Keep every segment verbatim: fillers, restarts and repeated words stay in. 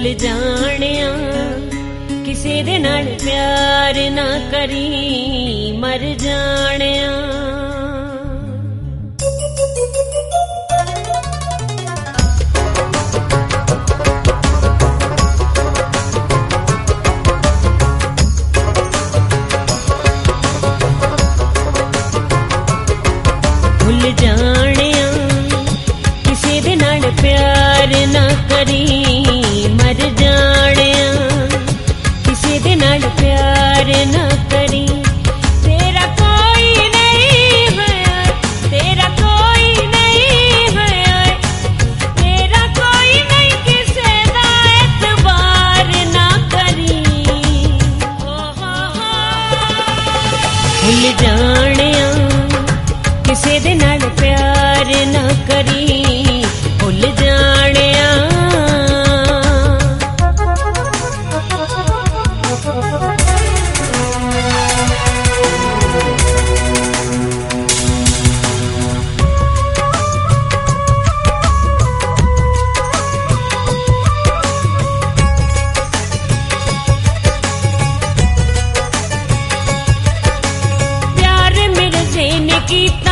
ਭੁੱਲ ਜਾਣਿਆ ਕਿਸੇ ਦੇ ਨਾਲ ਪਿਆਰ ਨਾ ਕਰੀ, ਮਰ ਜਾਣਿਆ। ਭੁੱਲ ਜਾਣਿਆ ਕਿਸੇ ਦੇ ਨਾਲ ਪਿਆਰ ਨਾ ਕਰੀ, ਮਰ ਜਾਣਿਆ ਕਿਸੇ ਦੇ ਨਾਲ ਪਿਆਰ ਨਾ ਕਰੀ। ਤੇਰਾ ਕੋਈ ਨਹੀਂ ਹੈ, ਤੇਰਾ ਕੋਈ ਨਹੀਂ ਹੈ, ਤੇਰਾ ਕੋਈ ਨਹੀਂ ਕਿਸੇ ਦਾ ਇਤਬਾਰ ਨਾ ਕਰੀ। ਭੁੱਲ ਜਾਣਿਆ ਕਿਸੇ ਦੇ ਨਾਲ ਪਿਆਰ ਨਾ ਕਰੀ, ਭੁੱਲ ਜਾਣਿਆ। ਪਿਆਰ ਮਿਰਜ਼ੇ ਨੇ ਕੀਤਾ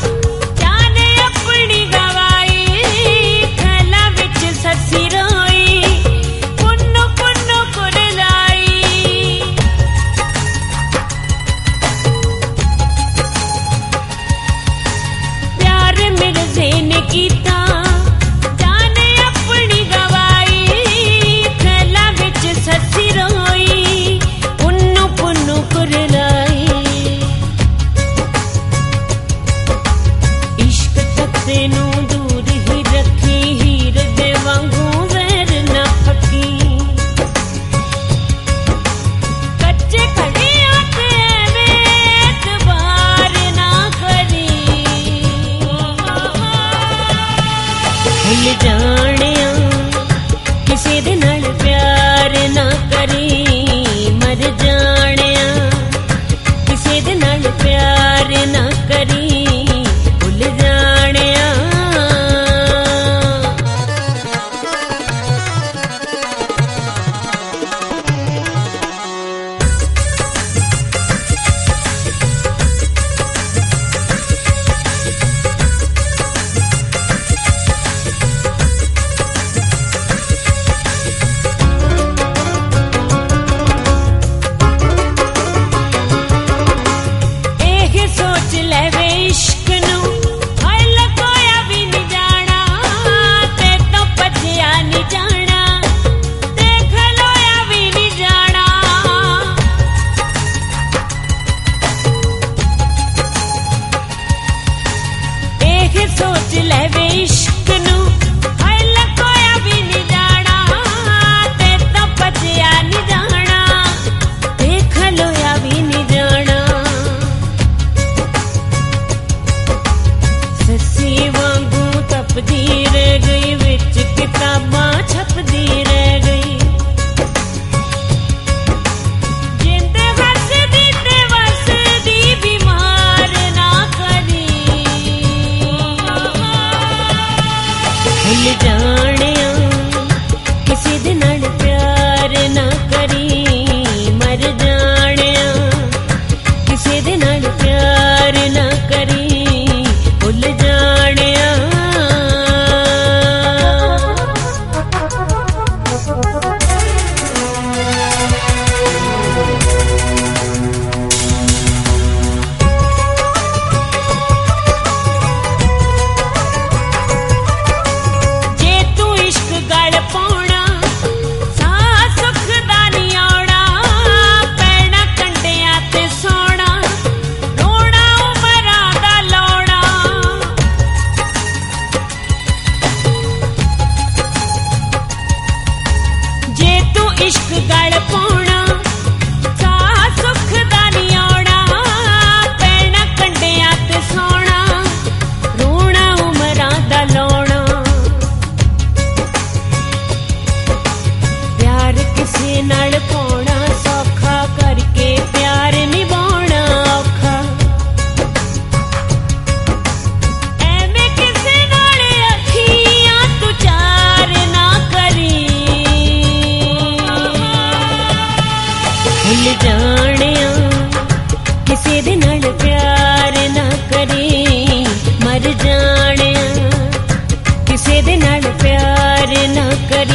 ਕੀਤਾ ਜਾਨੇ ਆਪਣੀ ਗਵਾਈ, ਖੈਲਾ ਵਿੱਚ ਸੱਸੀ ਰੋਈ, ਪੁੰਨੂ ਪੁੰਨੂ ਕੁਰਲਾਈ। ਇਸ਼ਕ ਤੱਤੇ ਨੂੰ ਦੂਰ ਹੀ ਰੱਖੀ, ਹੀਰ ਦੇ ਵਾਂਗੂ ਵੈਰ ਨਾ ਫੱਕੀ। ਕੱਚੇ ਖੜਿਆਂ ਤੇ ਐਵੇਂ ਐਤਬਾਰ ਨਾ ਕਰੀ। ਭੁੱਲ ਜਾਣਿਆ ਕਿਸੇ ਦੇ ਨਾਲ ਪਿਆਰ ਨਾ ਕਰੀ, ਮਰ ਜਾਣਿਆ ਕਿਸੇ ਦੇ ਨਾਲ ਪਿਆਰ ਨਾ ਕਰੀ, ਭੁੱਲ ਜਾਣਿਆ। ਸੋਚ ਲੈ ਵੇ ਇਸ਼ਕ ਨੂੰ, ਹਾਏ ਲਕੋਇਆ ਵੀ ਨਹੀਂ ਜਾਣਾ, ਤੇ ਤੋਂ ਭੱਜਿਆ ਨਹੀਂ ਜਾਣਾ, ਤੇ ਖਲੋਇਆ ਵੀ ਨਹੀਂ ਜਾਣਾ। ਇਹ ਸੋਚ ਲੈ ਵੇ ਇਸ਼ਕ ਨੂੰ, ਹਾਏ ਲਕੋਇਆ ਵੀ ਨਹੀਂ ਜਾਣਾ, ਤੇ ਤੋਂ ਭੱਜਿਆ ਨਹੀਂ ਜਾਣਾ, ਤੇ ਖਲੋਇਆ ਵੀ ਨਹੀਂ ਜਾਣਾ। ਸੱਸੀ ਵਾਂਗੂ ਤਪਦੀ ਰਹਿ ਗਈ, ਵਿੱਚ ਕਿਤਾਬਾਂ ਛਪਦੀ ਰਹਿ ਗਈ। ਜਿੰਦ ਹੱਸਦੀ ਤੇ ਵਸਦੀ ਬਿਮਾਰ ਨਾ ਕਰੀ। ਭੁੱਲ ਜਾਣਿਆ ਕਿਸੇ ਦੇ ਨਾਲ ਪਿਆਰ ਨਾ ਕਰੀ, ਮਰ ਜਾਣਿਆ ਕਿਸੇ ਦੇ ਨਾਲ ਪਿਆਰ ਨਾ ਕਰੀ, ਭੁੱਲ ਜਾਣਿਆ। ਜੇ ਤੂੰ भुल जानिया किसी दे नाल प्यार ना करी, मर जानिया किसी दे नाल प्यार ना करी।